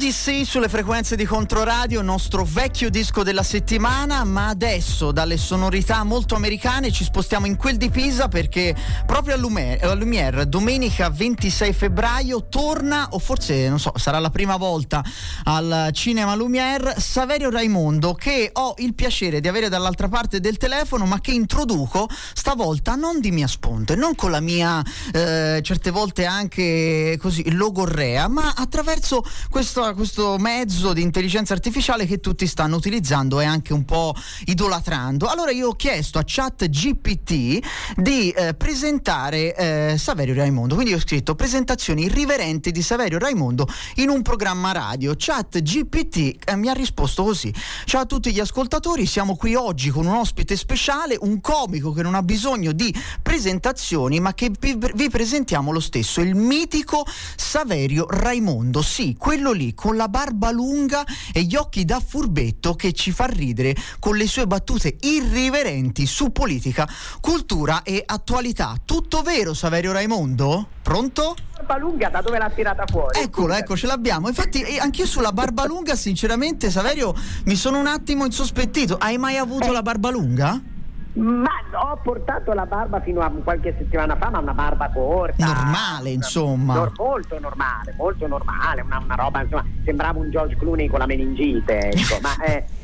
Odyssey sulle frequenze di Controradio, il nostro vecchio disco della settimana, ma adesso dalle sonorità molto americane ci spostiamo in quel di Pisa, perché proprio a Lumière domenica 26 febbraio torna, o forse non so, sarà la prima volta al Cinema Lumière, Saverio Raimondo, che ho il piacere di avere dall'altra parte del telefono, ma che introduco stavolta non di mia sponte, non con la mia certe volte anche così logorrea, ma attraverso questo mezzo di intelligenza artificiale che tutti stanno utilizzando e anche un po' idolatrando. Allora io ho chiesto a ChatGPT di presentare Saverio Raimondo, quindi ho scritto presentazioni irriverenti di Saverio Raimondo in un programma radio. ChatGPT mi ha risposto così: ciao a tutti gli ascoltatori, siamo qui oggi con un ospite speciale, un comico che non ha bisogno di presentazioni ma che vi presentiamo lo stesso, il mitico Saverio Raimondo, sì, quello lì con la barba lunga e gli occhi da furbetto che ci fa ridere con le sue battute irriverenti su politica, cultura e attualità. Tutto vero, Saverio Raimondo? Pronto? Barba lunga, da dove l'ha tirata fuori? Eccolo, ecco, ce l'abbiamo. Infatti anch'io sulla barba lunga, sinceramente, Saverio, mi sono un attimo insospettito. Hai mai avuto la barba lunga? Ma ho portato la barba fino a qualche settimana fa, ma una barba corta. Normale, insomma. Molto normale, una roba, insomma, sembrava un George Clooney con la meningite, ecco. Ma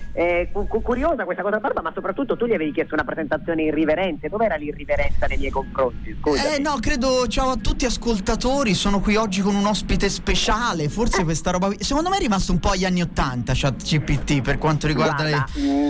curiosa questa cosa barba, ma soprattutto tu gli avevi chiesto una presentazione irriverente. Dov'era l'irriverenza nei miei confronti? Scusami. No, credo, ciao a tutti ascoltatori, sono qui oggi con un ospite speciale. Forse questa roba, secondo me è rimasto un po' agli anni '80 ChatGPT per quanto riguarda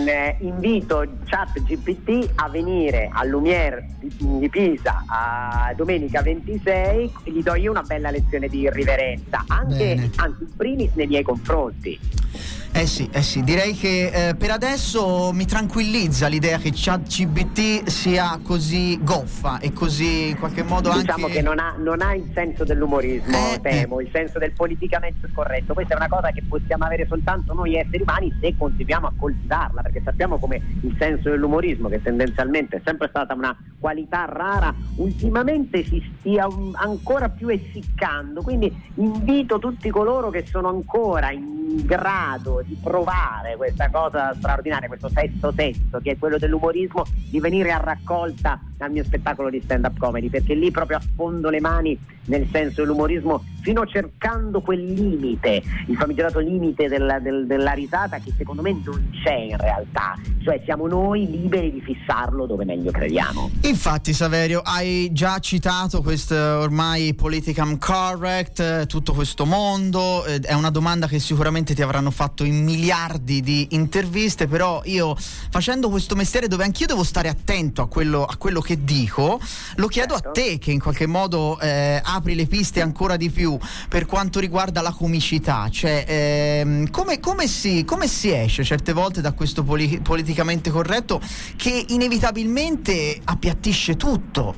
invito ChatGPT a venire al Lumière di Pisa a domenica 26 e gli do io una bella lezione di irriverenza, anzi in primis nei miei confronti. Eh sì, direi che per adesso mi tranquillizza l'idea che ChatGPT sia così goffa e così in qualche modo diciamo anche... che non ha il senso dell'umorismo, temo, il senso del politicamente scorretto. Questa è una cosa che possiamo avere soltanto noi esseri umani se continuiamo a coltivarla, perché sappiamo come il senso dell'umorismo, che tendenzialmente è sempre stata una qualità rara, ultimamente si stia ancora più essiccando. Quindi invito tutti coloro che sono ancora in grado di provare questa cosa straordinaria, questo sesto senso che è quello dell'umorismo, di venire a raccolta al mio spettacolo di stand-up comedy, perché lì proprio affondo le mani nel senso dell'umorismo, fino cercando quel limite, il famigerato limite della risata, che secondo me non c'è in realtà, cioè siamo noi liberi di fissarlo dove meglio crediamo. Infatti, Saverio, hai già citato questo ormai politically correct, tutto questo mondo, è una domanda che sicuramente ti avranno fatto in miliardi di interviste, però io, facendo questo mestiere dove anch'io devo stare attento a quello che dico, lo chiedo a te, che in qualche modo apri le piste ancora di più per quanto riguarda la comicità, cioè come si esce certe volte da questo politicamente corretto che inevitabilmente appiattisce tutto,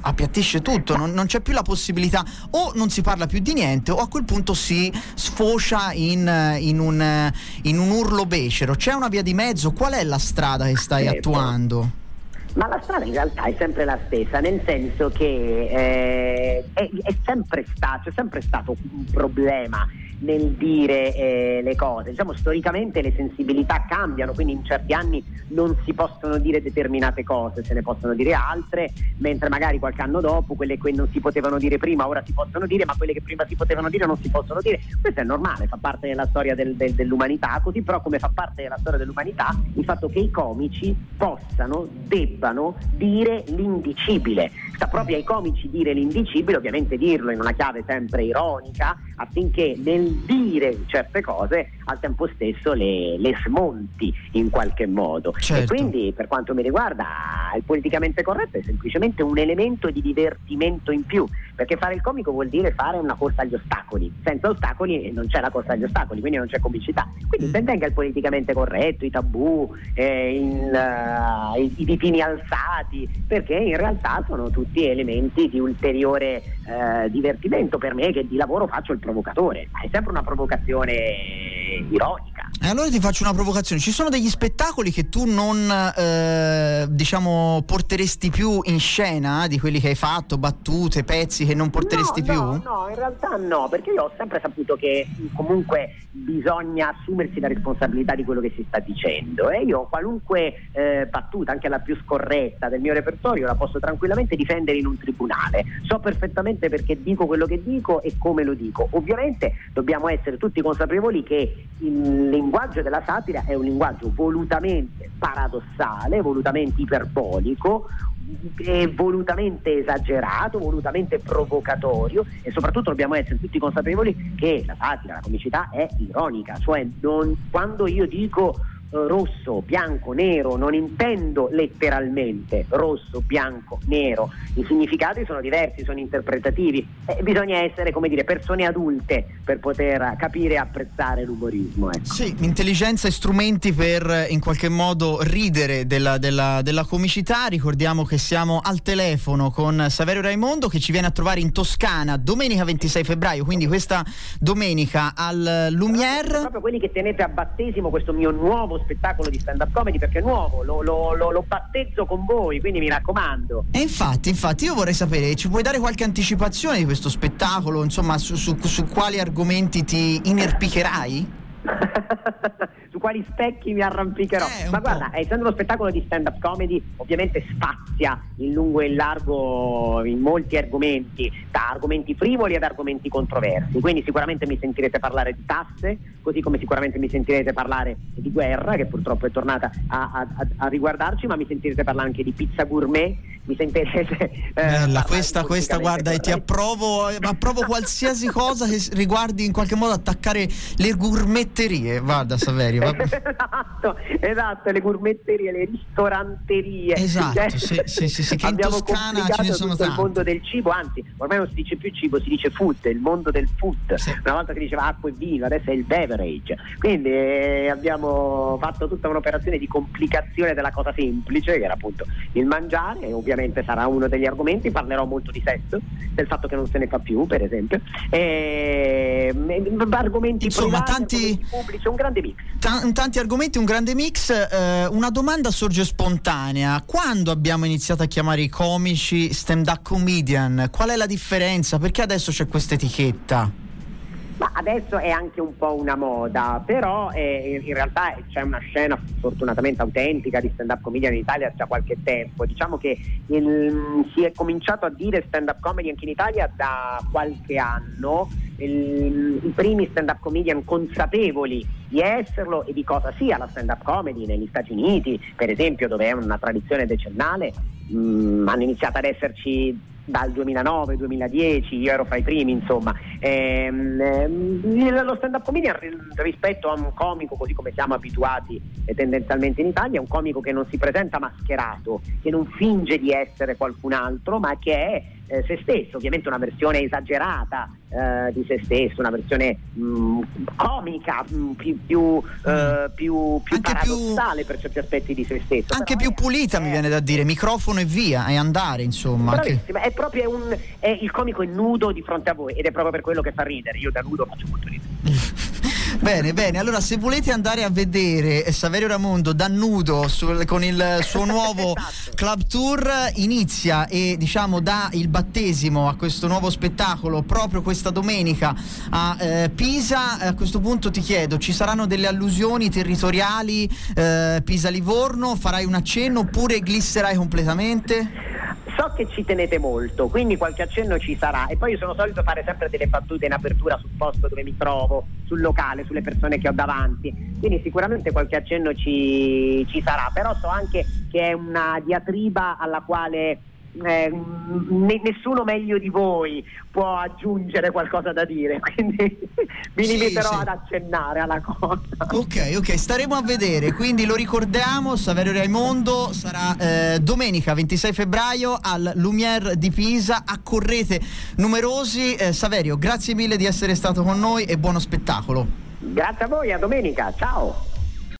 non c'è più la possibilità, o non si parla più di niente, o a quel punto si sfocia in un urlo becero. C'è una via di mezzo? Qual è la strada che stai attuando? Ma la strada in realtà è sempre la stessa, nel senso che c'è sempre stato un problema nel dire le cose. Diciamo, storicamente le sensibilità cambiano, quindi in certi anni non si possono dire determinate cose, se ne possono dire altre, mentre magari qualche anno dopo quelle che non si potevano dire prima ora si possono dire, ma quelle che prima si potevano dire non si possono dire. Questo è normale, fa parte della storia dell'umanità, così però come fa parte della storia dell'umanità il fatto che i comici debbano dire l'indicibile. Sta proprio ai comici dire l'indicibile, ovviamente dirlo in una chiave sempre ironica, affinché nel dire certe cose al tempo stesso le smonti in qualche modo. Certo. E quindi, per quanto mi riguarda, il politicamente corretto è semplicemente un elemento di divertimento in più, perché fare il comico vuol dire fare una corsa agli ostacoli. Senza ostacoli non c'è la corsa agli ostacoli, quindi non c'è comicità. Quindi ben venga il politicamente corretto, i tabù, i ditini alzati, perché in realtà sono tutti elementi di ulteriore divertimento. Per me, che di lavoro faccio il provocatore, è sempre una provocazione ironica. Allora ti faccio una provocazione: ci sono degli spettacoli che tu non diciamo porteresti più in scena, di quelli che hai fatto, battute, pezzi che non porteresti più? No, in realtà no, perché io ho sempre saputo che comunque bisogna assumersi la responsabilità di quello che si sta dicendo, e io qualunque battuta, anche la più scorretta del mio repertorio, la posso tranquillamente difendere in un tribunale. So perfettamente perché dico quello che dico e come lo dico. Ovviamente dobbiamo essere tutti consapevoli che il linguaggio della satira è un linguaggio volutamente paradossale, volutamente iperbolico, volutamente esagerato, volutamente provocatorio, e soprattutto dobbiamo essere tutti consapevoli che la satira, la comicità è ironica, cioè quando io dico rosso, bianco, nero, non intendo letteralmente rosso, bianco, nero. I significati sono diversi, sono interpretativi, bisogna essere, come dire, persone adulte per poter capire e apprezzare l'umorismo, ecco. Sì, intelligenza e strumenti per in qualche modo ridere della comicità. Ricordiamo che siamo al telefono con Saverio Raimondo, che ci viene a trovare in Toscana domenica 26 febbraio, quindi questa domenica al Lumière. Proprio quelli che tenete a battesimo questo mio nuovo spettacolo di stand-up comedy, perché è nuovo, lo battezzo con voi, quindi mi raccomando. E infatti io vorrei sapere, ci puoi dare qualche anticipazione di questo spettacolo, insomma, su quali argomenti ti inerpicherai? Su quali specchi mi arrampicherò? Ma guarda, essendo uno spettacolo di stand-up comedy, ovviamente spazia in lungo e in largo in molti argomenti, da argomenti frivoli ad argomenti controversi, quindi sicuramente mi sentirete parlare di tasse, così come sicuramente mi sentirete parlare di guerra, che purtroppo è tornata a riguardarci, ma mi sentirete parlare anche di pizza gourmet, mi sentirete questa guarda, e ti approvo qualsiasi cosa che riguardi in qualche modo attaccare le gourmetterie. Guarda Saverio, esatto, le gourmetterie, le ristoranterie, esatto, sì, che in Toscana ce ne sono tanti. Il mondo del cibo, anzi ormai non si dice più cibo, si dice food, il mondo del food, sì. Una volta si diceva acqua e vino, adesso è il beverage, quindi abbiamo fatto tutta un'operazione di complicazione della cosa semplice, che era appunto il mangiare, e ovviamente sarà uno degli argomenti. Parlerò molto di sesso, del fatto che non se ne fa più, per esempio, argomenti insomma privati, tanti argomenti pubblici, un grande mix. Tanti argomenti, un grande mix. Una domanda sorge spontanea: quando abbiamo iniziato a chiamare i comici stand-up comedian? Qual è la differenza? Perché adesso c'è questa etichetta? Ma adesso è anche un po' una moda, però in realtà c'è una scena fortunatamente autentica di stand-up comedian in Italia da qualche tempo. Diciamo che si è cominciato a dire stand-up comedy anche in Italia da qualche anno. I primi stand-up comedian consapevoli di esserlo e di cosa sia la stand-up comedy negli Stati Uniti, per esempio, dove è una tradizione decennale, hanno iniziato ad esserci dal 2009-2010, io ero fra i primi, insomma. Lo stand-up comedian rispetto a un comico, così come siamo abituati tendenzialmente in Italia, è un comico che non si presenta mascherato, che non finge di essere qualcun altro, ma che è se stesso, ovviamente una versione esagerata di se stesso, una versione comica, più paradossale per certi aspetti di se stesso, anche più pulita, mi viene da dire, microfono e via, e andare, insomma. Bravissima, è proprio il comico è nudo di fronte a voi, ed è proprio per quello che fa ridere. Io da nudo faccio molto ridere. Bene, allora se volete andare a vedere Saverio Raimondo da nudo con il suo nuovo esatto. Club Tour, inizia e diciamo dà il battesimo a questo nuovo spettacolo proprio questa domenica a Pisa. A questo punto ti chiedo, ci saranno delle allusioni territoriali, Pisa-Livorno, farai un accenno oppure glisserai completamente? So che ci tenete molto, quindi qualche accenno ci sarà, e poi io sono solito fare sempre delle battute in apertura sul posto dove mi trovo, sul locale, sulle persone che ho davanti, quindi sicuramente qualche accenno ci sarà, però so anche che è una diatriba alla quale nessuno meglio di voi può aggiungere qualcosa da dire, quindi mi limiterò ad accennare alla cosa. Ok, staremo a vedere, quindi lo ricordiamo, Saverio Raimondo sarà domenica 26 febbraio al Lumière di Pisa, accorrete numerosi. Saverio, grazie mille di essere stato con noi e buono spettacolo. Grazie a voi, a domenica, ciao.